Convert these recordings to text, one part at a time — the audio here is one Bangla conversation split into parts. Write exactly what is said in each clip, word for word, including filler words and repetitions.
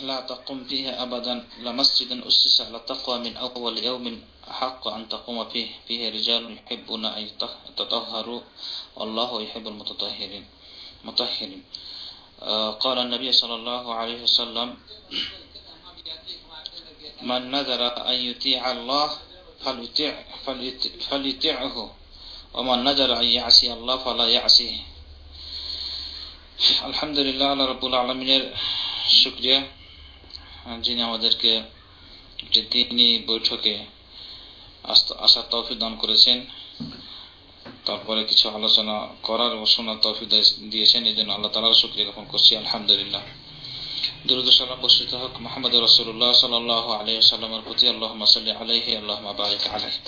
লা তাকুম ফিহি আবাদান লামাসজিদুন উসসিসা আলা তাকওয়া মিন আউওয়ালি ইয়াউমিন আহাক্কু আন তাকুমা ফিহি ফিহি রিজালুন ইউহিব্বুনা আন ইয়াতাতাহহারু আল্লাহু ইউহিব্বুল মুতাতাহহিরিন মুতাহহিরিন قال النبي صلى الله عليه وسلم من نذر أن يطيع الله فليطع فليطعه ومن نذر أن يعصي الله فلا يعصيه আলহামদুলিল্লাহ আল্লাহ রাব্বুল আলামিনের শুকরিয়া যিনি আমাদেরকে যে দিনী বৈঠকে আসার তৌফিক দান করেছেন, তারপরে কিছু আলোচনা করার ও শোনার তৌফিক দিয়েছেন। এই জন্য আল্লাহ তাআলার শুকরিয়া জ্ঞাপন করছি আলহামদুলিল্লাহ। দরুদ ও সালাম বর্ষিত হোক মুহাম্মদুর রাসূলুল্লাহ সাল্লাল্লাহু আলাইহি ওয়াসাল্লামের প্রতি। আল্লাহুম্মা সাল্লি আলাইহি আল্লাহুম্মা বারিক আলাইহি।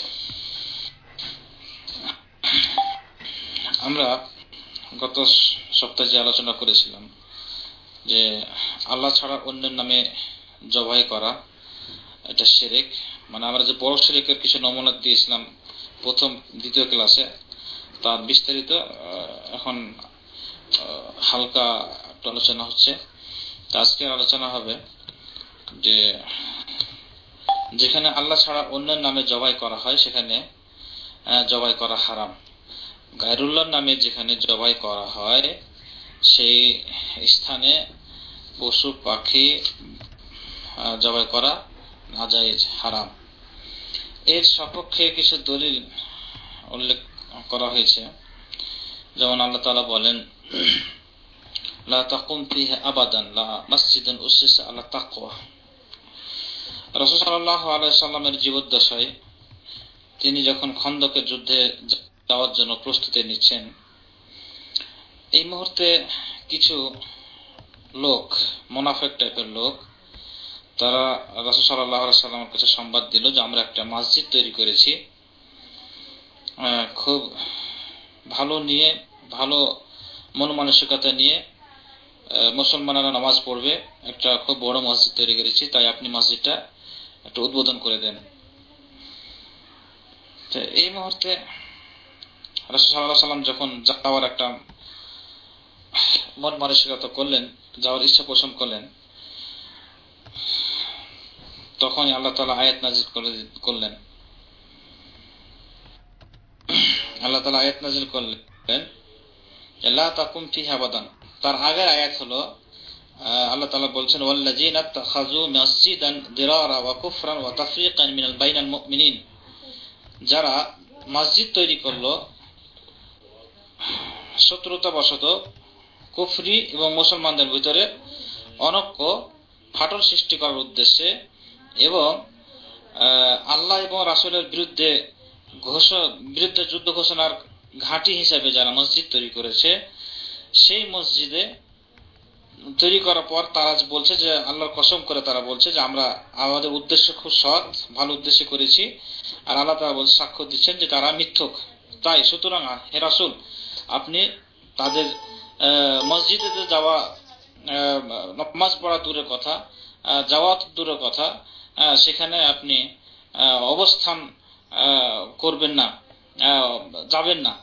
আমরা গত সপ্তাহে যে আলোচনা করেছিলাম যে আল্লাহ ছাড়া অন্যের নামে জবাই করা এটা শিরক, মানে আমরা যে বড় শিরকের কিছু নমুনা দিয়েছিলাম প্রথম দ্বিতীয় ক্লাসে, তার বিস্তারিত এখন হালকা একটু আলোচনা হচ্ছে। আজকে আলোচনা হবে যে যেখানে আল্লাহ ছাড়া অন্যের নামে জবাই করা হয় সেখানে জবাই করা হারাম। গায়রুল্লাহর নামে যেখানে জবাই করা হয় সেই স্থানে পশু পাখি জবাই করা নাজায়েজ, হারাম। এর সপক্ষে কিছু দলিল উল্লেখ করা হয়েছে, যেমন আল্লাহ তাআলা বলেন লা তাকুম ফিহি আবাদান লা মাসজিদুন উসসিসা আলা তাকওয়া। রাসূল সাল্লাল্লাহু আলাইহি সাল্লামের জীবদ্দশায় তিনি যখন খন্দকের যুদ্ধে যাওয়ার জন্য প্রস্তুতি নিচ্ছেন, এই মুহূর্তে কিছু লোক, মুনাফিক টাইপের লোক, তারা রাসূল সাল্লাল্লাহু আলাইহি সাল্লামের কাছে সংবাদ দিল যে আমরা একটা মসজিদ তৈরি করেছি, খুব ভালো নিয়ে ভালো মন মানসিকতা নিয়ে মুসলমানরা নামাজ পড়বে, একটা খুব বড় মসজিদ তৈরি করেছি, তাই আপনি মসজিদটা একটু উদ্বোধন করে দেন। তো এই মুহূর্তে রাসূল সাল্লাল্লাহু আলাইহি সাল্লাম যখন যাওয়ার একটা মন মানসিকতা করলেন, যাওয়ার ইচ্ছা পোষণ করলেন, তখন আল্লাহ তাআলা আয়াত নাযিল করলেন আল্লাহ তাআলা আয়াত নাযিল করলেন লা তাকুম ফিহি আবাদান। তার আগের আয়াত হলো আল্লাহ তাআলা বলছেন ওয়াল্লাযীনা ইত্তাখাযু মাসজিদান দিরারা ওয়া কুফরান ওয়া তাফরীকান মিনাল বাইনাল মুমিনিন। যারা মসজিদ তৈরি করলো শত্রুতাবশত কুফরি এবং মুসলমানদের ভিতরে অনৈক্য ফাটল সৃষ্টি করার উদ্দেশ্যে এবং আল্লাহ এবং রাসূলের বিরুদ্ধে ঘোষণা বিরুদ্ধে যুদ্ধ ঘোষণার ঘাঁটি হিসেবে যারা মসজিদ তৈরি করেছে, সেই মসজিদে তৈরি করার পর তারা বলছে যে আল্লাহর কসম করে তারা বলছে যে আমরা আমাদের উদ্দেশ্য খুব সৎ, ভালো উদ্দেশ্যে করেছি, আর আল্লাহ তাআলা বলছে সাক্ষ্য দিচ্ছেন যে তারা মিথ্যুক। তাই সুতরাং হে রাসূল, আপনি তাদের মসজিদে যাওয়া, নামাজ পড়া দূরের কথা, যাওয়া দূরের কথা, সেখানে আপনি অবস্থান করবেন না, যাবেন না।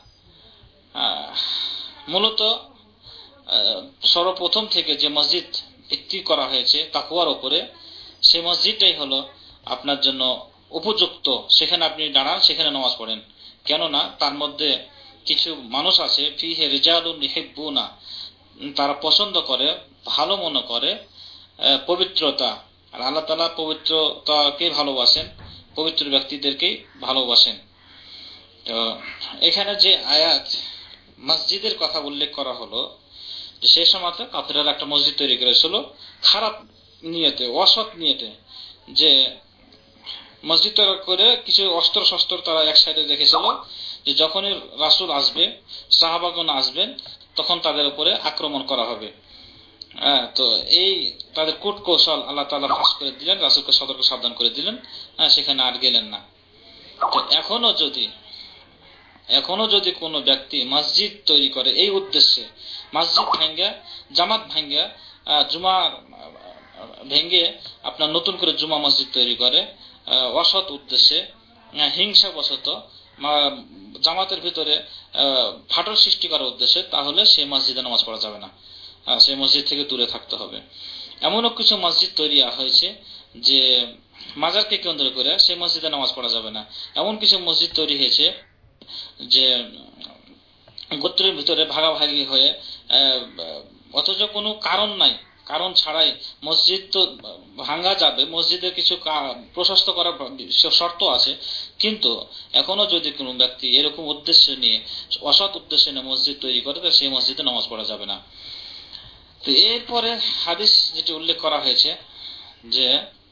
মূলত সর্বপ্রথম থেকে যে মসজিদ ভিত্তি করা হয়েছে তাকওয়ার উপরে, সেই মসজিদটাই হলো আপনার জন্য উপযুক্ত। সেখানে আপনি দাঁড়ান, সেখানে নামাজ পড়েন। কেননা তার মধ্যে কিছু মানুষ আছে ফিহি রিজালুন ইউহিব্বুনা, তারা পছন্দ করে, ভালো মনে করে পবিত্রতা, আর আল্লাহ তাআলা পবিত্রতাকে ভালোবাসেন, পবিত্র ব্যক্তিদেরকেই ভালোবাসেন। তো এখানে যে আয়াত মসজিদের কথা উল্লেখ করা হলো, যে সেই সময় কাফেররা একটা মসজিদ তৈরি করেছিল খারাপ নিয়তে, অসৎ নিয়তে, যে মসজিদ তৈরি করে কিছু অস্ত্র শস্ত্র তারা এক সাইডে রেখেছিল, যে যখনই রাসূল আসবে, সাহাবাগণ আসবেন, তখন তাদের উপরে আক্রমণ করা হবে। হ্যাঁ, তো এই তাদের কূট কৌশল আল্লাহ তাআলা ফাঁস করে দিলেন, রাসূলকে সতর্ক সাবধান করে দিলেন, হ্যাঁ, সেখানে আর গেলেন না। তো এখনো যদি এখনো যদি কোনো ব্যক্তি মসজিদ তৈরি করে এই উদ্দেশ্যে, মসজিদ ভেঙ্গে, জামাত ভেঙ্গে, জুমা ভেঙ্গে আপনার নতুন করে জুমা মসজিদ তৈরি করে অসৎ উদ্দেশ্যে, হিংসাবশত জামাতের ভিতরে ফাটল সৃষ্টি করার উদ্দেশ্যে, তাহলে সেই মসজিদে নামাজ পড়া যাবে না, সেই মসজিদ থেকে দূরে থাকতে হবে। এমনও কিছু মসজিদ তৈরি হয়েছে যে মাজারকে কেন্দ্র করে সেই মসজিদে নামাজ পড়া যাবে না। এমন কিছু মসজিদ তৈরি হয়েছে যে গোত্রের ভিতরে ভাগাভাগি হয়ে অথচ কোনো কারণ নাই, কারণ ছাড়াই মসজিদ তো ভাঙা যাবে, মসজিদের কিছু প্রশস্ত করার শর্ত আছে, কিন্তু এখনো যদি কোনো ব্যক্তি এরকম উদ্দেশ্য নিয়ে অসৎ উদ্দেশ্য নিয়ে মসজিদ তৈরি করে তাহলে সেই মসজিদে নামাজ পড়া যাবে না। তো এরপরে হাদিস যেটি উল্লেখ করা হয়েছে যে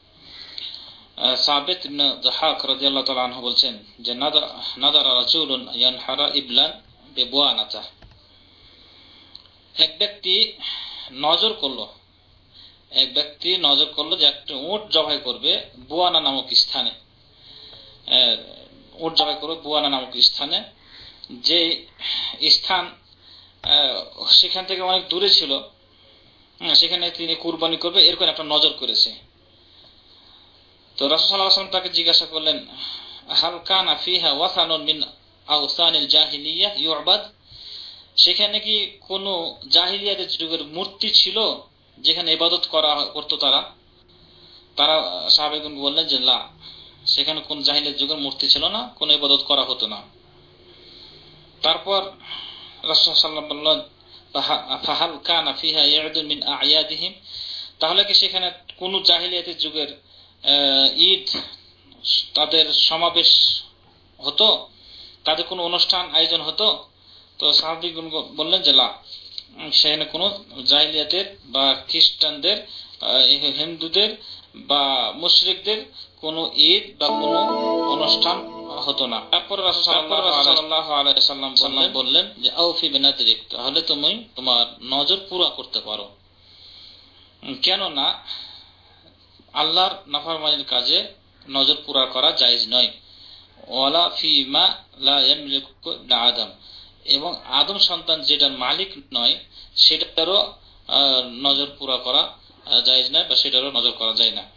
সাবিত ইবনে যাহাক রাদিয়াল্লাহু তাআলা আনহু বলছেন যে নাদারা রাজুলুন ইয়ানহারা ইবলান বিবুয়ানাতা, এক ব্যক্তি নজর করলো এক ব্যক্তি নজর করলো যে একটা উট জবাই করবে বুয়ানা নামক স্থানে, উট জবাই করবে বুয়ানা নামক স্থানে, যে স্থান সেখান থেকে অনেক দূরে ছিল, সেখানে তিনি কুরবানি করবে এরকম একটা নজর করেছে। তো রাসূল সাল্লাল্লাহু আলাইহি ওয়াসাল্লাম তাকে জিজ্ঞাসা করলেন, হাল কানা ফিহা ওয়াসানুন মিন আওসানিল জাহিলিয়াহ ইউবাদ, সেখানে কি কোনো জাহিলিয়াতের যুগের মূর্তি ছিল যেখানে ইবাদত করা করতো তারা? তারা সাহাবাগণ বললেন যে না, সেখানে কোন জাহিলিয়াত যুগের মূর্তি ছিল না, কোনো ইবাদত করা হতো না। তারপর রাসূল সাল্লাল্লাহু আলাইহি ওয়াসাল্লাম বললেন, ফাহাল কানা ফিহা ইয়াদুন মিন আয়াদিহিম, তাহলে কি সেখানে কোন জাহিলিয়াতের যুগের ঈদ তাদের সমাবেশ হতো, তাদের কোনো অনুষ্ঠান আয়োজন হতো? তো সাহাবীগণ বললেন যে না, সেখানে কোনো জাহিলিয়াতের বা খ্রিস্টানদের, হিন্দুদের বা মুশরিকদের কোনো ঈদ বা কোনো অনুষ্ঠান হতো না। তারপরে রাসূল সাল্লাল্লাহু আলাইহি ওয়াসাল্লাম বললেন যে আউফি বিনাদরিক, তাহলে তুমি তোমার নজর পুরো করতে পারো, কেননা আল্লাহর নাফরমানির কাজে নজর পুরা করা জায়েজ নয়। ওয়ালা ফিমা লা ইয়ামলিকু আদম, এবং আদম সন্তান যেটার মালিক নয় সেটারও নজর পুরা করা জায়েজ নয় বা সেটারও নজর করা যায় না।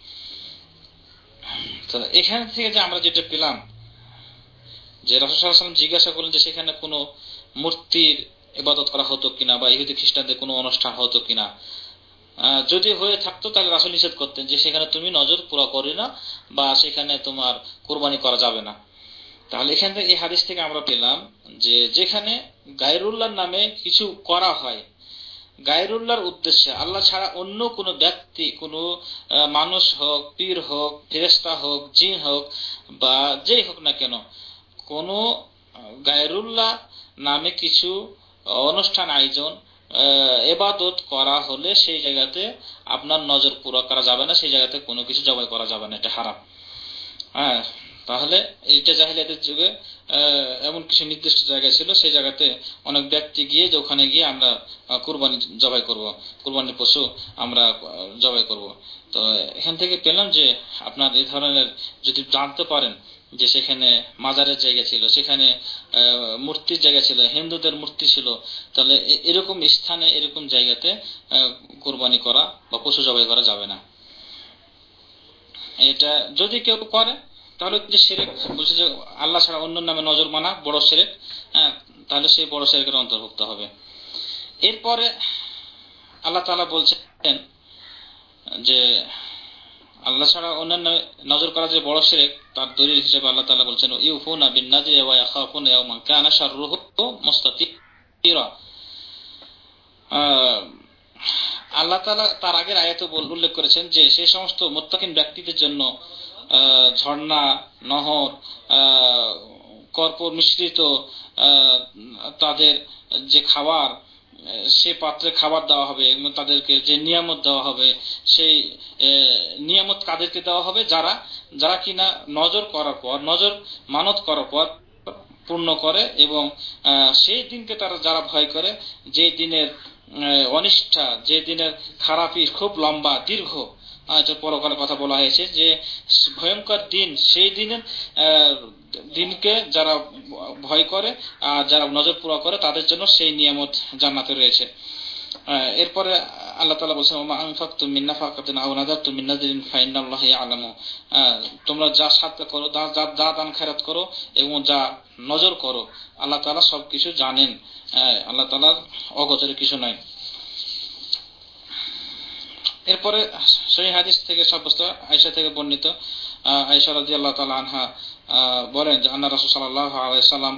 তো এখান থেকে যে আমরা যেটা পেলাম যে রাসূল সাল্লাল্লাহু আলাইহি ওয়াসাল্লাম জিজ্ঞাসা করলেন যে সেখানে কোনো মূর্তির ইবাদত করা হতো কিনা বা ইহুদি খ্রিস্টানদের কোনো অনুষ্ঠান হতো কিনা, যদি হয়ে থাকতো তাহলে রাসূল নিষেধ করতেন যে সেখানে তুমি নজর পুরা করো না বা সেখানে তোমার কুরবানি করা যাবে না। তাহলে এখান থেকে এই হাদিস থেকে আমরা পেলাম যে যেখানে গায়রুল্লাহর নামে কিছু করা হয়, গায়রুল্লাহর উদ্দেশ্যে আল্লাহ ছাড়া অন্য কোনো ব্যক্তি, কোনো মানুষ হোক, পীর হোক, ফেরেশতা হোক, জিন হোক বা যেই হোক না কেন, কোনো গায়রুল্লাহ নামে কিছু অনুষ্ঠান আয়োজন ইবাদত করা হলে সেই জায়গাতে আপনার নজর পুরো করা যাবে না, সেই জায়গাতে কোনো কিছু জবাই করা যাবে না, এটা হারাম। হ্যাঁ, তাহলে এটা জাহিলিয়াতের যুগে এমন কিছু নির্দিষ্ট জায়গা ছিল, সেই জায়গাতে অনেক ব্যক্তি গিয়ে যে ওখানে গিয়ে আমরা কুরবানি জবাই করব, কুরবানির পশু আমরা জবাই করব। তো এখান থেকে পেলাম যে আপনার এই ধরনের যদি জানতে পারেন যে সেখানে মাজারের জায়গা ছিল, সেখানে মূর্তির জায়গা ছিল, হিন্দুদের মূর্তি ছিল, তাহলে এরকম স্থানে এরকম জায়গাতে কুরবানি করা বা পশু জবাই করা যাবে না। এটা যদি কেউ করে তাহলে যে শিরক বলছে যে আল্লাহ ছাড়া অন্য নামে নজর মানা বড় শিরক, হ্যাঁ, তাহলে সেই বড় শিরকের অন্তর্ভুক্ত হবে। এরপরে আল্লাহ তাআলা বলছেন যে আল্লাহ ছাড়া অন্যান্য নজর করা যে বড় শিরক, তার দলিল হিসেবে আল্লাহ তাআলা বলছেন ইউফুনা বিন নাযরি ওয়া ইয়াখাফুনা ইয়াওমান কানা শাররুহু মুস্তাতিরা। আল্লাহ তাআলা তার আগের আয়াতে উল্লেখ করেছেন যে সেই সমস্ত মুত্তাকিন ব্যক্তিদের জন্য ঝর্ণা, নহর, কর্পূর মিশ্রিত তাদের যে খাবার, সে পাত্রে খাবার দেওয়া হবে এবং তাদেরকে যে নিয়ামত দেওয়া হবে, সেই নিয়ামত কাদেরকে দেওয়া হবে? যারা যারা কিনা নজর করার পর, নজর মানত করার পর পূর্ণ করে এবং সেই দিনকে তারা যারা ভয় করে, যে দিনের অনিষ্ঠা, যে দিনের খারাপি খুব লম্বা দীর্ঘ, পরকালের কথা বলা হয়েছে যে ভয়ঙ্কর দিন, সেই দিনের দিনকে যারা ভয় করে আর যারা নজর পুরা করে তাদের জন্য সেই নিয়ামত জান্নাতে রয়েছে। এরপরে আল্লাহ তাআলা বলেছেন ওমা আনফাকতুম মিন নাফাকাতিন আও নাযারতুম মিন নাযরিন ফাইন্নাল্লাহা ইয়ালামু, তোমরা যা সাদকা করো, যা যা দান খেরাত করো এবং যা নজর করো, আল্লাহ তাআলা সবকিছু জানেন, আল্লাহ তাআলার অগোচরে কিছু নয়। এরপরে সেই হাদিস থেকে সাব্যস্ত, আয়েশা থেকে বর্ণিত, আয়েশা রাদিয়াল্লাহু তাআলা আনহা বলেন যে আন্না রাসূল সাল্লাল্লাহু আলাইহি ওয়াসাল্লাম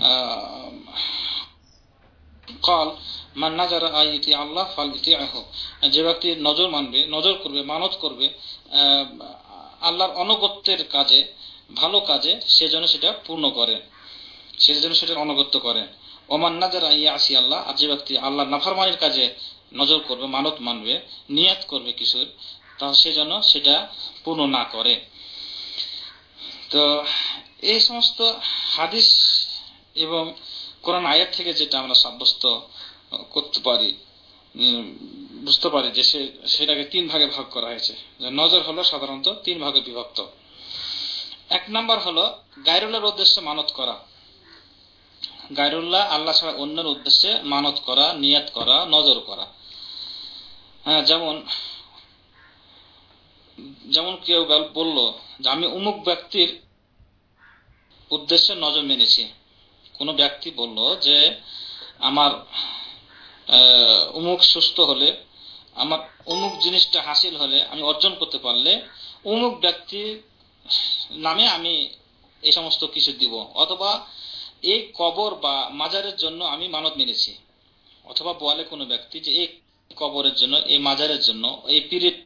قال মান নাযারা আইতি আল্লাহ ফালইতিহু, যে ব্যক্তি নজর মানবে, নজর করবে, মানত করবে আল্লাহর অনুগত্যের কাজে, ভালো কাজে, সে যেন সেটা পূর্ণ করে, সে যেন সেটার অনুগত্য করে। ওমান নাযারা ইয়াসি আল্লাহ, আর যে ব্যক্তি আল্লাহর নাফরমানির কাজে নজর করবে, মানত মানবে, নিয়াত করবে কিছুর, তা সে যেন সেটা পূর্ণ না করে। তো এই সমস্ত হাদিস এবং কোরআন আয়াত থেকে যেটা আমরা সাব্যস্ত করতে পারি, বুঝতে পারি যে সেটাকে তিন ভাগে ভাগ করা হয়েছে। নজর হলো সাধারণত তিন ভাগে বিভক্ত। এক নাম্বার হলো গায়রুল্লাহর উদ্দেশ্যে মানত করা, গায়রুল্লাহ আল্লাহ ছাড়া অন্যের উদ্দেশ্যে মানত করা, নিয়াত করা, নজর করা। হ্যাঁ, যেমন যেমন কেউ বলল যে আমি অমুক ব্যক্তির উদ্দেশ্যে নজর মেনেছি। কোন ব্যক্তি বলল যে আমার অমুক সুস্থ হলে, আমার অমুক জিনিসটা হাসিল হলে, আমি অর্জন করতে পারলে অমুক ব্যক্তির নামে আমি এই সমস্ত কিছু দিব, অথবা এই কবর বা মাজারের জন্য আমি মানত মেনেছি। অথবা বলে কোনো ব্যক্তি যে এই কবরের জন্য, এই মাজারের জন্য, এই পীরের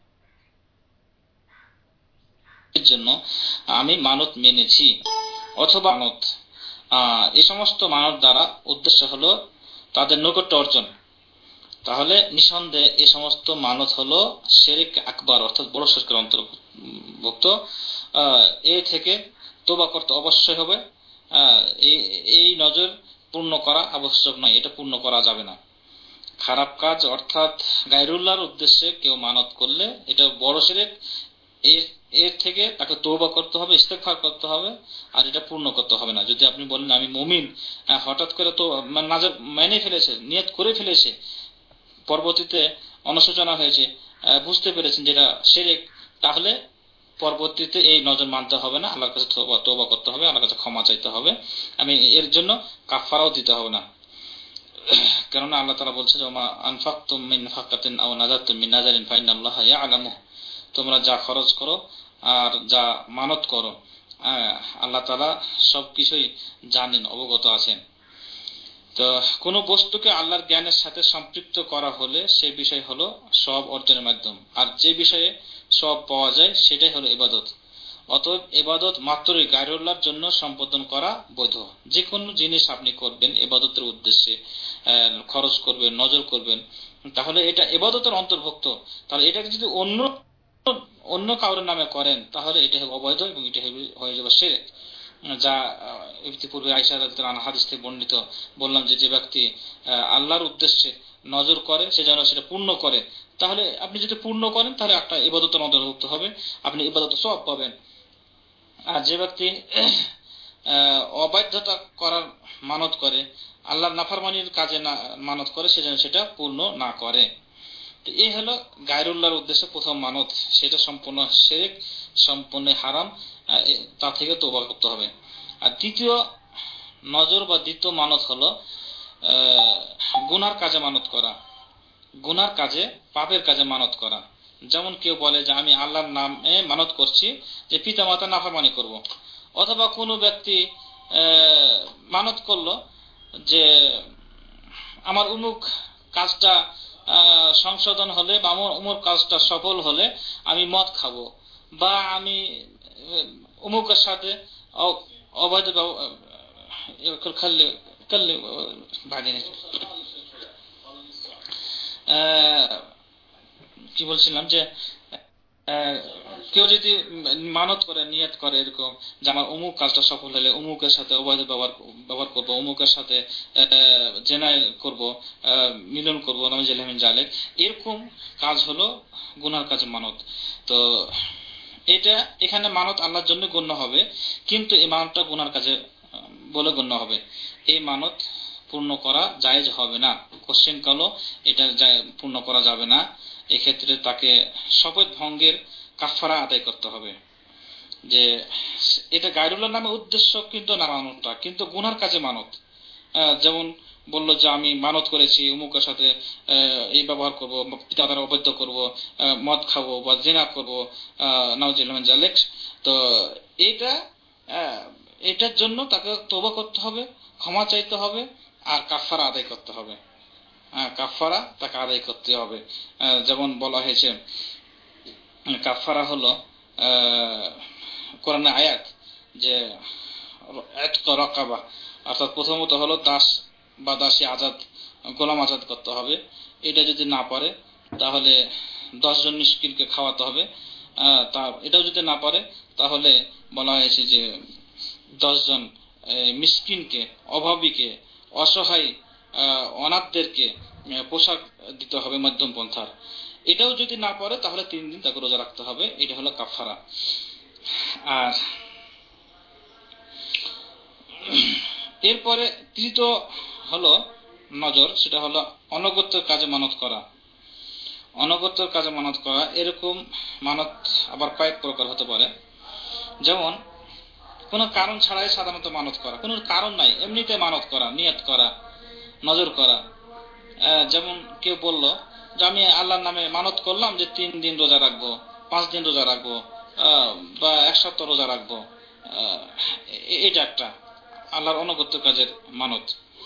জন্য আমি মানত মেনেছি, অথবা মানত, এই সমস্ত মানত দ্বারা উদ্দেশ্য হলো তাদের নৈকট্য অর্জন। তাহলে নিঃসন্দেহে এই সমস্ত মানত হলো শিরক আকবার, অর্থাৎ বড় শিরকের অন্তর্ভুক্ত। এ থেকে তওবা করতে অবশ্যই হবে। এই নজর পূর্ণ করা আবশ্যক নয়, এটা পূর্ণ করা যাবে না। খারাপ কাজ অর্থাৎ গায়রুল্লাহর উদ্দেশ্যে কেউ মানত করলে এটা বড় শিরক। এর থেকে তাকে তওবা করতে হবে, ইস্তেগফার করতে হবে, আর এটা পূর্ণ করতে হবে না। যদি আপনি বলেন আমি মুমিন, হঠাৎ করে তো নাজার মেনে ফেলেছে, নিয়ত করে ফেলেছে, পরবর্তীতে অনুশোচনা হয়েছে, বুঝতে পেরেছেন যেটা শিরক, তাহলে পরবর্তীতে এই নজর মানতে হবে না, আল্লাহর কাছে তওবা করতে হবে, আল্লাহর কাছে ক্ষমা চাইতে হবে। আমি এর জন্য কাফারাও দিতে হবে না, কেননা আল্লাহ তাআলা বলছে যে ওমা আনফাকতুম মিন ফাকাতিন আও নাযারতুম মিন নাযারিন ফাইনাল্লাহা ইয়ালামু, তোমরা যা খরচ করো আর যা মানত করো আল্লাহ তাআলা সবকিছুই জানেন, অবগত আছেন। তো কোন বস্তুকে আল্লাহর জ্ঞানের সাথে সম্পৃক্ত করা হলে সেই বিষয় হলো সওয়াব অর্জনের মাধ্যম, আর যে বিষয়ে সওয়াব পাওয়া যায় সেটাই হলো ইবাদত। অতএব ইবাদত মাত্রই গায়রুল্লাহর জন্য সম্পাদন করা বৈধ। যে কোনো জিনিস আপনি করবেন ইবাদতের উদ্দেশ্যে, খরচ করবেন, নজর করবেন, তাহলে এটা ইবাদতের অন্তর্ভুক্ত। তাহলে এটাকে যদি অন্য অন্য কারোর নামে করেন তাহলে এটা অবৈধ এবং এটা হয়ে যাবে শিরক। যা ইতিপূর্বে আয়েশা রাদিয়াল্লাহু আনহা হাদিস থেকে বর্ণিত বললাম যে যে ব্যক্তি আল্লাহর উদ্দেশ্যে নজর করে সে যেন সেটা পূর্ণ করে। তাহলে আপনি যদি পূর্ণ করেন তাহলে একটা ইবাদতের অন্তর্ভুক্ত হবে, আপনি ইবাদতের সওয়াব পাবেন। আর যে ব্যক্তি অবাধ্যতা করার মানত করে, আল্লাহর নাফরমানির কাজে না মানত করে, সে যেন সেটা পূর্ণ না করে। তো এই হলো গায়রুল্লাহর উদ্দেশ্যে প্রথম মানত, সেটা সম্পূর্ণ শিরক, সম্পূর্ণ হারাম, তা থেকে তওবা করতে হবে। আর দ্বিতীয় নজর বা দ্বিতীয় মানত হলো গুনার কাজে মানত করা, গুনার কাজে, পাপের কাজে মানত করা। যেমন কেউ বলে যে আমি আল্লাহর নামে মানত করছি যে পিতা মাতা নাফরমানি করব, অথবা কোনো ব্যক্তি মানত করলো যে আমার অমুক কাজটা সংশোধন হলে বা আমার অমুক কাজটা সফল হলে আমি মদ খাবো, বা আমি অমুকের সাথে অবৈধ কি বলছিলাম যে কেউ যদি মানত করে, নিয়ত করে এরকম যে আমার অমুক কাজটা সফল হলে অমুকের সাথে অবৈধ ব্যবহার ব্যবহার করবো, অমুকের সাথে জেনা করব, মিলন করবো, নাউজুবিল্লাহি মিন যালিক, এরকম কাজ হলো গুনার কাজে মানত। তো এটা এখানে মানত আল্লাহর জন্য গণ্য হবে, কিন্তু এই মানতটা গুনার কাজে বলে গণ্য হবে। এই মানত পূর্ণ করা জায়েজ হবে না, কোশ্চেন কালো এটা পূর্ণ করা যাবে না। এক্ষেত্রে তাকে শপথ ভঙ্গের কাফারা আদায় করতে হবে। যে এটা গায়রুল্লাহর নামে উদ্দেশ্য কিন্তু না মানতটা, কিন্তু গুনার কাজে মানত। যেমন বললো যে আমি মানত করেছি অমুকের সাথে এই ব্যবহার করবো, পিতা মাতার অবৈধ করবো, মদ খাবো বা জিনা করবো, নাউজুবিল্লাহ জালেক। তো এইটা এটার জন্য তাকে তওবা করতে হবে, ক্ষমা চাইতে হবে, আর কাফারা আদায় করতে হবে। কাফারা তাকে আদায় করতে হবে। যেমন বলা হয়েছে কাফারা হলো কোরআনে আয়াত যে রাকাবা, অর্থাৎ প্রথমত হলো দাস বা দাসী আজাদ, গোলাম আজাদ করতে হবে। এটা যদি না পারে তাহলে দশ জন মিসকিনকে খাওয়াতে হবে। তা এটাও যদি না পারে তাহলে বলা হয়েছে যে দশ জন মিসকিনকে, অভাবীকে, অসহায় অনাথদেরকে পোশাক দিতে হবে মধ্যম পন্থার। এটাও যদি না পারে তাহলে তিন দিন তাকে রোজা রাখতে হবে। এটা হলো কাফারা। আর এরপরে তৃতীয় হলো নজর, সেটা হলো অনগত্যের কাজে মানত করা। অনগত্যের কাজে মানত করা, এরকম মানত আবার কয়েক প্রকার হতে পারে। যেমন কোনো কারণ ছাড়াই সাধারণত মানত করা, কোনো কারণ নাই, এমনিতে মানত করা, নিয়ত করা, নজর করা। যেমন কেউ বলল যে আমি আল্লাহর নামে মানত করলাম যে তিন দিন রোজা রাখবো, পাঁচ দিন রোজা রাখবো, বা এক সপ্তাহ রোজা রাখবো। এটা একটা আল্লাহর অনগত্য কাজের মানত।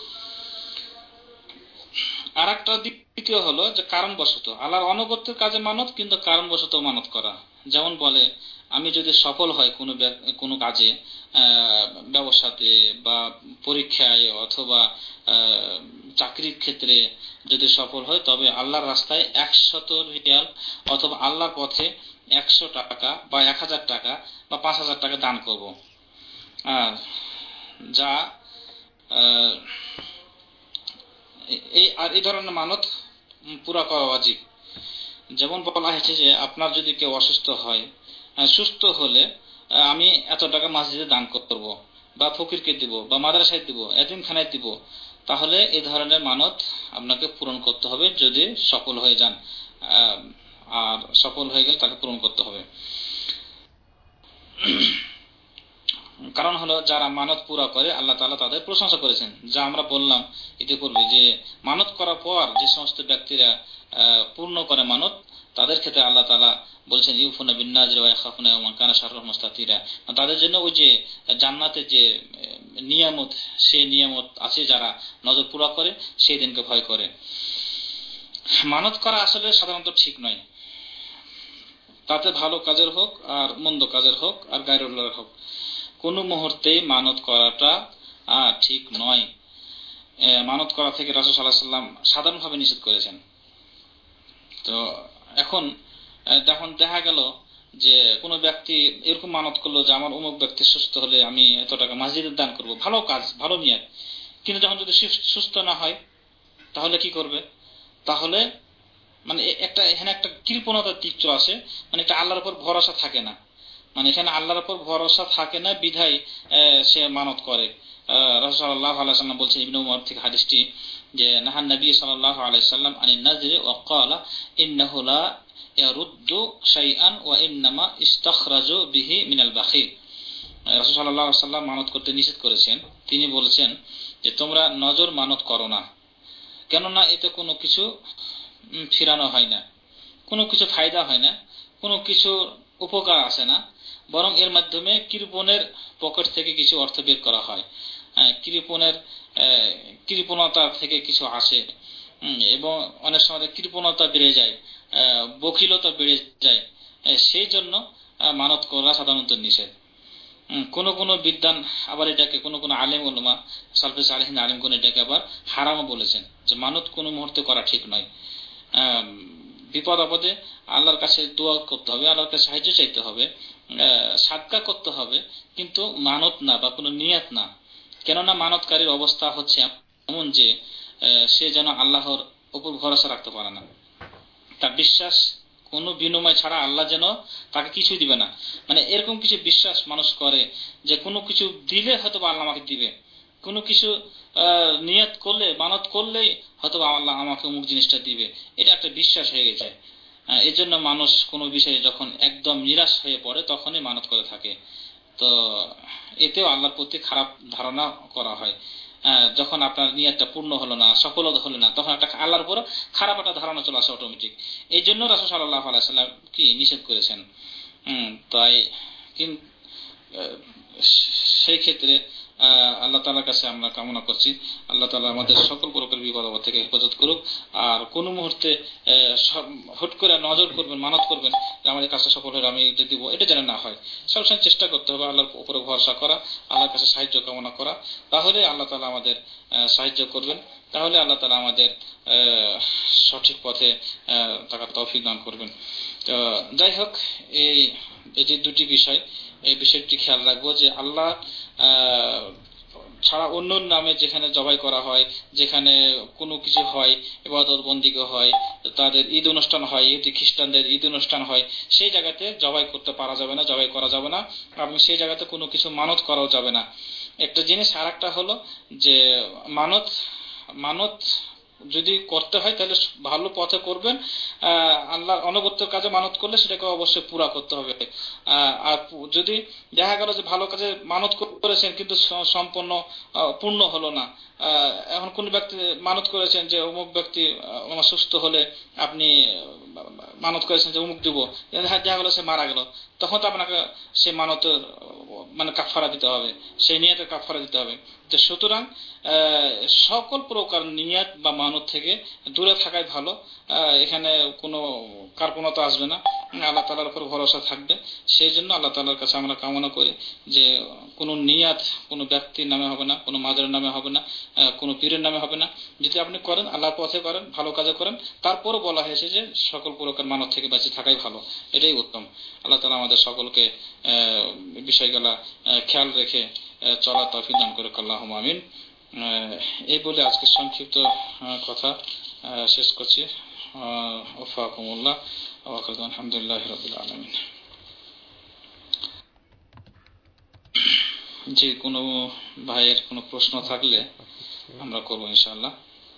আর একটা দ্বিতীয় হলো যে কারণবশত আল্লাহর অনগত্যের কাজে মানত, কিন্তু কারণবশত মানত করা। যেমন বলে আমি যদি সফল হয় কোনো কোনো কাজে, ব্যবসাতে বা পরীক্ষায় অথবা চাকরির ক্ষেত্রে যদি সফল হয় তবে আল্লাহর রাস্তায় একশত রিয়াল অথবা আল্লাহর পথে একশো টাকা বা এক হাজার টাকা বা পাঁচ হাজার টাকা দান করব। যা এই আর এই ধরনের মানত পুরা করা ওয়াজিব। যেমন বলা হয়েছে যে আপনার যদি কেউ অসুস্থ হয়, সুস্থ হলে আমি এত টাকা মসজিদে দান করব বা ফকিরকে দিব বা মাদ্রাসায় দিব, এতিমখানায় দিব, তাহলে এই ধরনের মানত আপনাকে পূরণ করতে হবে যদি সফল হয়ে যান। আর সফল হয়ে গেলে তাকে পূরণ করতে হবে। কারণ হলো যারা মানত পুরা করে আল্লাহ তাআলা তাদের প্রশংসা করেছেন, যা আমরা বললাম ইতিপূর্বে যে মানত করার পর যে সমস্ত ব্যক্তিরা পূর্ণ করে মানত তাদের ক্ষেত্রে আল্লাহ তাআলা বলছেন ইউফুনা বিন নাযরি ওয়া ইয়াখাফুনা ইয়াওমান কানা শাররুহু মুস্তাতিরা। তাদের জন্য ওই যে জান্নাতে যে নিয়ামত, সেই নিয়ামত আছে যারা নজর পুরা করে, সেই দিনকে ভয় করে। মানত করা আসলে সাধারণত ঠিক নয়, তাতে ভালো কাজের হোক আর মন্দ কাজের হোক আর গায়রুল্লাহর হোক, কোন মুহূর্তেই মানত করাটা ঠিক নয়। মানত করা থেকে রাসূল সাল্লাল্লাহু আলাইহি ওয়াসাল্লাম সাধারণভাবে নিষেধ করেছেন। তো এখন যখন দেখা গেল যে কোনো ব্যক্তি এরকম মানত করলো যে আমার অমুক ব্যক্তি সুস্থ হলে আমি এত টাকা মসজিদে দান করব, ভালো কাজ, ভালো নিয়ত, কিন্তু যখন যদি সুস্থ না হয় তাহলে কি করবে? তাহলে মানে একটা এখানে একটা কৃপণতার দিক চলে আসে, মানে একটা আল্লাহর উপর ভরসা থাকে না, মানে এখানে আল্লাহর উপর ভরসা থাকে না বিধায় সে মানত করে। রাসূল সাল্লাল্লাহু আলাইহি ওয়াসাল্লাম বলছেন, ইবনে উমর থেকে হাদিসটি, যে নাহান নবী সাল্লাল্লাহু আলাইহি ওয়াসাল্লাম আনিন নাযরি ওয়া ক্বালা ইন্নাহু লা ইয়ারুদ্দু শাইআন ওয়া ইন্নামা ইস্তাখরাজু বিহি মিনাল বাখিল। রাসূল সাল্লাল্লাহু আলাইহি ওয়াসাল্লাম মানত করতে নিষেধ করেছেন। তিনি বলেছেন যে তোমরা নজর মানত করো না, কেননা এতে কোনো কিছু ফিরানো হয় না, কোনো কিছু ফায়দা হয় না, কোনো কিছু উপকার আসে না, বরং এর মাধ্যমে কৃপণের পকেট থেকে কিছু অর্থ বের করা হয়, কৃপণের কৃপণতা থেকে কিছু আসে, এবং অনেক সময় কৃপণতা বেড়ে যায়, বখিলতা বেড়ে যায়। সেই জন্য মানত করা সাধারণত নিষেধ। কোন কোন বিদ্বান আবার এটাকে, কোন কোন আলেম উলামা সালফে সালেহিন আলেমগণ এটাকে আবার হারামও বলেছেন, যে মানত কোনো মুহূর্তে করা ঠিক নয়। বিপদ আপদে আল্লাহর কাছে দোয়া করতে হবে, আল্লাহর কাছে সাহায্য চাইতে হবে, সাদকা করতে হবে, কিন্তু মানত না বা কোনো নিয়াত না। কেননা মানতকারীর অবস্থা হচ্ছে এমন যে সে যেন আল্লাহর উপর ভরসা রাখতে পারে না, তার বিশ্বাস কোনো বিনিময় ছাড়া আল্লাহ যেন তাকে কিছুই দিবে না, মানে এরকম কিছু বিশ্বাস মানুষ করে যে কোনো কিছু দিলে হয়তো আল্লাহ আমাকে দিবে, কোনো কিছু নিয়ত করলে, মানত করলেই হয়তো আল্লাহ আমাকে অমুক জিনিসটা দিবে, এটা একটা বিশ্বাস হয়ে গেছে। এই জন্য মানুষ কোনো বিষয়ে যখন একদম নিরাশ হয়ে পড়ে তখনই মানত করে থাকে। তো এতেও আল্লাহর প্রতি খারাপ ধারণা করা হয়। যখন আপনার নিয়তটা পূর্ণ হলো না, সফল হলো না, তখন একটা আল্লাহর উপর খারাপ একটা ধারণা চলে আসে অটোমেটিক। এই জন্য রাসূল সাল্লাল্লাহু আলাইহি ওয়াসাল্লাম কি নিষেধ করেছেন। হম তাই কিন্তু সেই ক্ষেত্রে আল্লাহ তাআলার কাছে আমরা কামনা করছি আল্লাহ তাআলা আমাদের সকল প্রকার বিপদ আপদ থেকে হেফাজত করুক। আর কোন মুহূর্তে হুট করে নজর করবেন, মানত করবেন যে আমাদের কাজটা সফল হলে আমি এটা দিব, এটা যেন না হয়। সবসময় চেষ্টা করতে হবে আল্লাহর উপরে ভরসা করা, আল্লাহর কাছে সাহায্য কামনা করা, তাহলে আল্লাহ তাআলা আমাদের সাহায্য করবেন, তাহলে আল্লাহ তাআলা আমাদের সঠিক পথে থাকার তৌফিক দান করবেন। তো যাই হোক, এই এই যে দুটি বিষয়, এই বিষয়টি খেয়াল রাখবো যে আল্লাহ ছাড়া অন্য নামে যেখানে জবাই করা হয়, যেখানে কোনো কিছু হয়, ইবাদত বন্দিকে হয়, তাদের ঈদ অনুষ্ঠান হয়, ইহুদি খ্রিস্টানদের ঈদ অনুষ্ঠান হয়, সেই জায়গাতে জবাই করতে পারা যাবে না, জবাই করা যাবে না, এবং সেই জায়গাতে কোনো কিছু মানত করাও যাবে না। একটা জিনিস। আর একটা হলো যে মানত মানত যদি করতে হয় তাহলে ভালো পথে করবেন। আল্লাহর অনবত্যের কাজে মানত করলে সেটাকে অবশ্যই পুরা করতে হবে। আর যদি দেখা গেল যে ভালো কাজে মানত করেছেন কিন্তু সম্পূর্ণ পূর্ণ হলো না, এখন কোন ব্যক্তি মানত করেছেন যে অমুক ব্যক্তি আমার সুস্থ হলে আপনি মানত করেছেন যে অমুক দিব, দেখা গেল সে মারা গেল, তখন তো আপনাকে সে মানতের মানে কাফারা দিতে হবে, সেই নিয়তের কাফারা দিতে হবে। তো সুতরাং সকল প্রকার নিয়ত বা মানত থেকে দূরে থাকাই ভালো। এখানে কোনো কার্পণতা আসবে না, আল্লাহ তাআলার উপর ভরসা থাকবে। সেই জন্য আল্লাহ তাআলার কাছে আমরা কামনা করি যে কোনো নিয়ত কোনো ব্যক্তির নামে হবে না, কোনো মাজারের নামে হবে না, কোনো পীরের নামে হবে না। যদি আপনি করেন আল্লাহর পথে করেন, ভালো কাজে করেন, তারপরও বলা হয়েছে যে সকল প্রকার মানত থেকে বেঁচে থাকাই ভালো, এটাই উত্তম। আল্লাহ তাআলা আমাদের সকলকে বিষয়গুলা খেয়াল রেখে চলার তৌফিক দান করুক, আল্লাহুম্মা আমিন। এই বলে আজকে সংক্ষিপ্ত কথা শেষ করছি। ওয়াফাকুমুল্লাহ ওয়া আলহামদুলিল্লাহি রাব্বিল আলামিন। যে কোনো ভাইয়ের কোনো প্রশ্ন থাকলে আমরা করবো ইনশাআল্লাহ।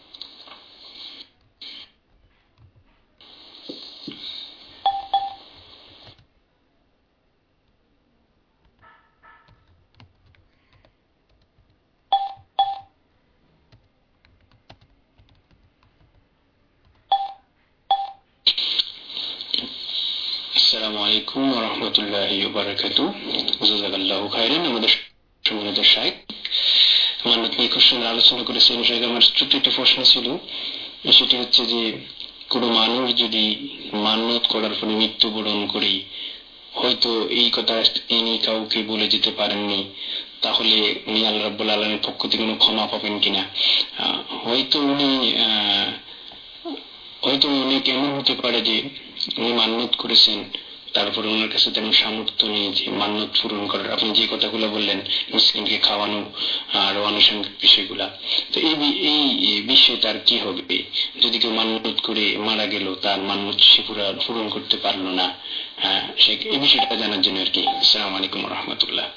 আসসালামু আলাইকুম ওয়া রাহমাতুল্লাহি ওয়া বারাকাতুহু। জাযাকাল্লাহু খাইরান। আমাদের সম্মানিত শাইখ মানত নিয়ে খুব সুন্দর আলোচনা করেছেন। শাইখ, আমার ছোট্ট একটা প্রশ্ন ছিল, সেটি হচ্ছে যে কোনো মানুষ যদি মানত করার পরে মৃত্যুবরণ করি, হয়তো এই কথা তিনি কাউকে বলে যেতে পারেননি, তাহলে উনি আল্লাহ রাব্বুল আলামিনের পক্ষ থেকে কোনো ক্ষমা পাবেন কিনা? হয়তো উনি আহ হয়তো অনেক এমন হতে পারে যে উনি মান্নত করেছেন, তারপরে ওনার কাছে তেমন সামর্থ্য নেই যে মান্নত পূরণ করার। আপনি যে কথাগুলো বললেন, মিসকিনকে খাওয়ানো আর আনুষঙ্গিক বিষয়গুলা, তো এই এই বিষয়ে তার কি হবে যদি কেউ মান্নত করে মারা গেল, তার মান্নত সে পুরা পূরণ করতে পারলো না? হ্যাঁ, সে এই বিষয়টা জানার জন্য আর কি। আসসালামু আলাইকুম ওয়া রাহমাতুল্লাহ।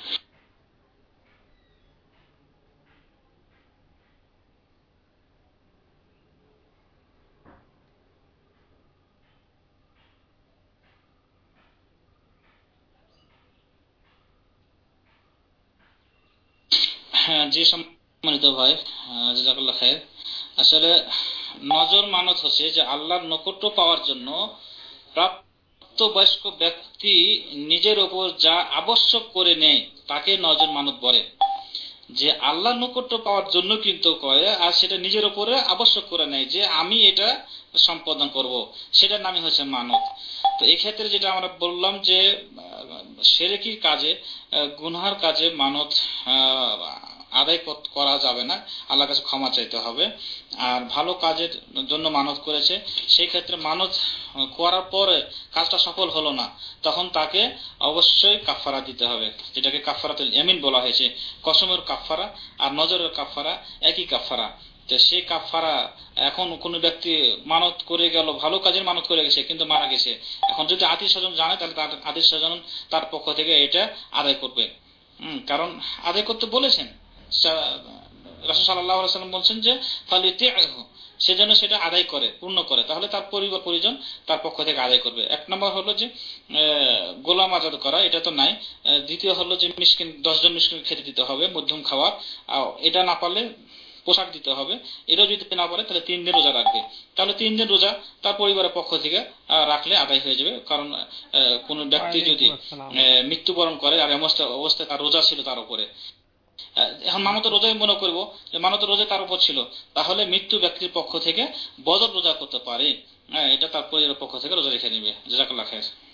হ্যাঁ জি সম্মানিত ভাই, জাযাকাল্লাহ খাইর। আসলে নজর মানত হচ্ছে যে আল্লাহর নৈকট্য পাওয়ার জন্য প্রাপ্তবয়স্ক ব্যক্তি নিজের ওপর যা আবশ্যক করে নেয় তাকে নজর মানত বলে। যে আল্লাহর নৈকট্য পাওয়ার জন্য কিন্তু করে, আর সেটা নিজের উপরে আবশ্যক করে নেয় যে আমি এটা সম্পাদন করব, সেটার নামই হচ্ছে মানত। তো এই ক্ষেত্রে যেটা আমরা বললাম যে শিরকি কাজে, গুনহার কাজে মানত আদায় করা যাবে না, আল্লাহর কাছে ক্ষমা চাইতে হবে। আর ভালো কাজের জন্য মানত করেছে, সেই ক্ষেত্রে মানত করার পরে কাজটা সফল হলো না, তখন তাকে অবশ্যই কাফারা দিতে হবে, যেটাকে কাফারাতুল ইয়ামিন বলা হয়েছে। কসমের কাফারা আর নজরের কাফারা একই কাফারা। তো সেই কাফারা, এখন কোন ব্যক্তি মানত করে গেল, ভালো কাজের মানত করে গেছে কিন্তু মারা গেছে, এখন যদি আত্মীয় স্বজন জানে তাহলে তার আত্মীয় স্বজন তার পক্ষ থেকে এটা আদায় করবে। হম কারণ আদায় করতে বলেছেন, রাসূল সাল্লাল্লাহু আলাইহি ওয়াসাল্লাম বলছেন যে ফালিতিহু, সেজন্য সেটা আদায় করে, পূর্ণ করে, তাহলে তার পরিবার পরিজন তার পক্ষ থেকে আদায় করবে। এক নম্বর হলো যে গোলাম আজাদ করা, এটা তো নাই। দ্বিতীয় হলো যে মিসকিন, দশজন মিসকিন খেতে দিতে হবে, মধ্যম খাওয়া, এটা না পারলে পোশাক দিতে হবে, এটাও যদি না পারে তাহলে তিন দিন রোজা রাখবে। তাহলে তিন দিন রোজা তার পরিবারের পক্ষ থেকে রাখলে আদায় হয়ে যাবে। কারণ কোন ব্যক্তি যদি মৃত্যুবরণ করে আর অবস্থায় তার রোজা ছিল তার উপরে, এখন মানত রোজাই মনে করবো যে মানত রোজা তার উপর ছিল, তাহলে মৃত্যু ব্যক্তির পক্ষ থেকে বদর রোজা করতে পারে, এটা তার পরিবারের পক্ষ থেকে রোজা রেখে নিবে। জাযাকাল্লাহ খাইর।